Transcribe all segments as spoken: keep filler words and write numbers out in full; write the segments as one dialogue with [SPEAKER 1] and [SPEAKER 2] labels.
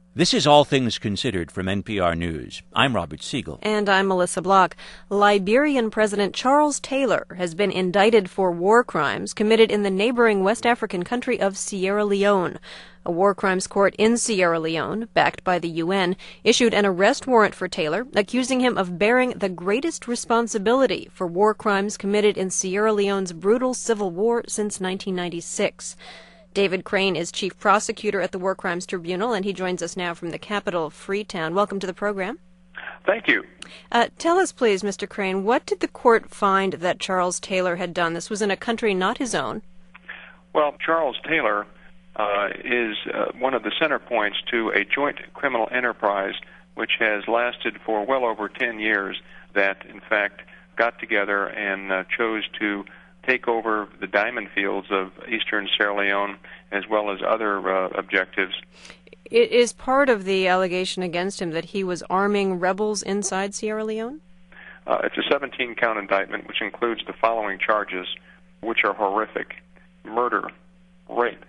[SPEAKER 1] This is All Things Considered from N P R News. I'm Robert Siegel.
[SPEAKER 2] And I'm Melissa Block. Liberian President Charles Taylor has been indicted for war crimes committed in the neighboring West African country of Sierra Leone. A war crimes court in Sierra Leone, backed by the U N, issued an arrest warrant for Taylor, accusing him of bearing the greatest responsibility for war crimes committed in Sierra Leone's brutal civil war since nineteen ninety-six. David Crane is chief prosecutor at the War Crimes Tribunal, and he joins us now from the capital, Freetown. Welcome to the program.
[SPEAKER 3] Thank you.
[SPEAKER 2] Uh, tell us, please, Mister Crane, what did the court find that Charles Taylor had done? This was in a country not his own.
[SPEAKER 3] Well, Charles Taylor uh, is uh, one of the center points to a joint criminal enterprise which has lasted for well over ten years that, in fact, got together and uh, chose to take over the diamond fields of eastern Sierra Leone, as well as other uh, objectives.
[SPEAKER 2] It is part of the allegation against him that he was arming rebels inside Sierra Leone?
[SPEAKER 3] Uh, it's a seventeen-count indictment, which includes the following charges, which are horrific: murder, rape,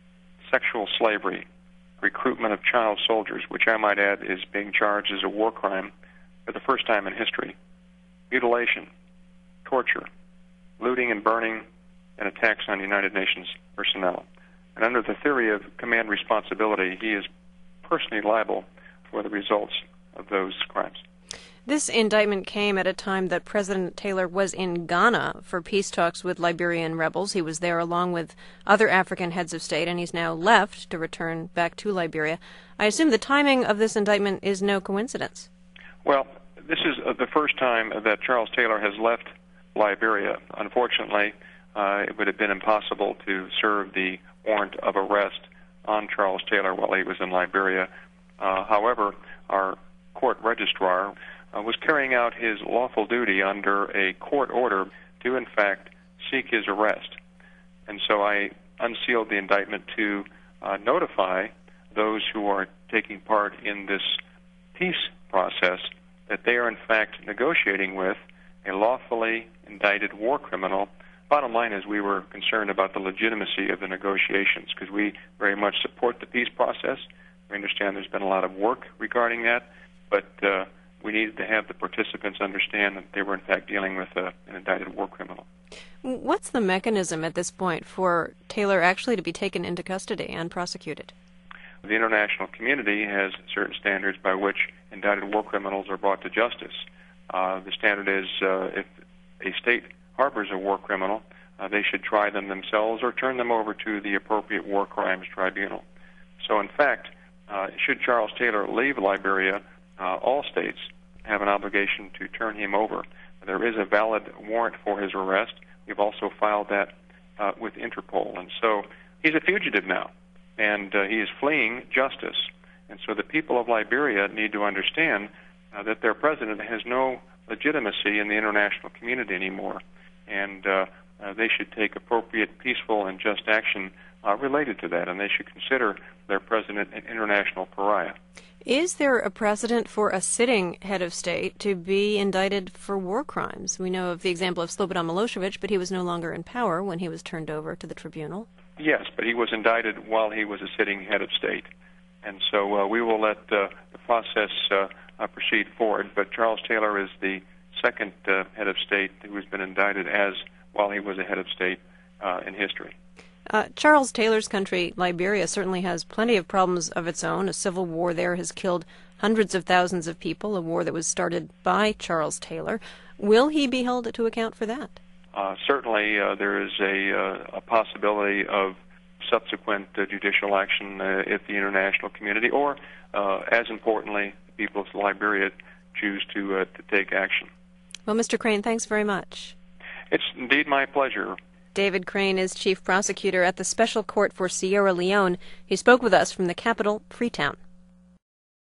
[SPEAKER 3] sexual slavery, recruitment of child soldiers, which I might add is being charged as a war crime for the first time in history, mutilation, torture, looting and burning, and attacks on United Nations personnel. And under the theory of command responsibility, he is personally liable for the results of those crimes.
[SPEAKER 2] This indictment came at a time that President Taylor was in Ghana for peace talks with Liberian rebels. He was there along with other African heads of state, and he's now left to return back to Liberia. I assume the timing of this indictment is no coincidence.
[SPEAKER 3] Well, this is uh, the first time that Charles Taylor has left Liberia. Unfortunately, uh, it would have been impossible to serve the warrant of arrest on Charles Taylor while he was in Liberia. Uh, however, our court registrar uh, was carrying out his lawful duty under a court order to, in fact, seek his arrest. And so I unsealed the indictment to uh, notify those who are taking part in this peace process that they are, in fact, negotiating with a lawfully indicted war criminal. Bottom line is we were concerned about the legitimacy of the negotiations because we very much support the peace process. We understand there's been a lot of work regarding that, but uh, we needed to have the participants understand that they were in fact dealing with a, an indicted war criminal.
[SPEAKER 2] What's the mechanism at this point for Taylor actually to be taken into custody and prosecuted?
[SPEAKER 3] The international community has certain standards by which indicted war criminals are brought to justice. Uh, the standard is uh, if a state harbors a war criminal, uh, they should try them themselves or turn them over to the appropriate war crimes tribunal. So, in fact, uh, should Charles Taylor leave Liberia, uh, all states have an obligation to turn him over. There is a valid warrant for his arrest. We've also filed that uh, with Interpol. And so he's a fugitive now, and uh, he is fleeing justice. And so the people of Liberia need to understand Uh, that their president has no legitimacy in the international community anymore, and uh, uh, they should take appropriate, peaceful, and just action uh, related to that, and they should consider their president an international pariah.
[SPEAKER 2] Is there a precedent for a sitting head of state to be indicted for war crimes? We know of the example of Slobodan Milosevic, but he was no longer in power when he was turned over to the tribunal.
[SPEAKER 3] Yes, but he was indicted while he was a sitting head of state, and so uh, we will let uh, the process uh, Uh, proceed forward, but Charles Taylor is the second uh, head of state who has been indicted as while he was a head of state uh, in history.
[SPEAKER 2] Uh, Charles Taylor's country, Liberia, certainly has plenty of problems of its own. A civil war there has killed hundreds of thousands of people, a war that was started by Charles Taylor. Will he be held to account for that? Uh,
[SPEAKER 3] certainly, uh, there is a, uh, a possibility of subsequent uh, judicial action uh, if the international community, or uh, as importantly, the people of Liberia choose to uh, to take action.
[SPEAKER 2] Well, Mister Crane, thanks very much.
[SPEAKER 3] It's indeed my pleasure.
[SPEAKER 2] David Crane is chief prosecutor at the Special Court for Sierra Leone. He spoke with us from the capital, Freetown.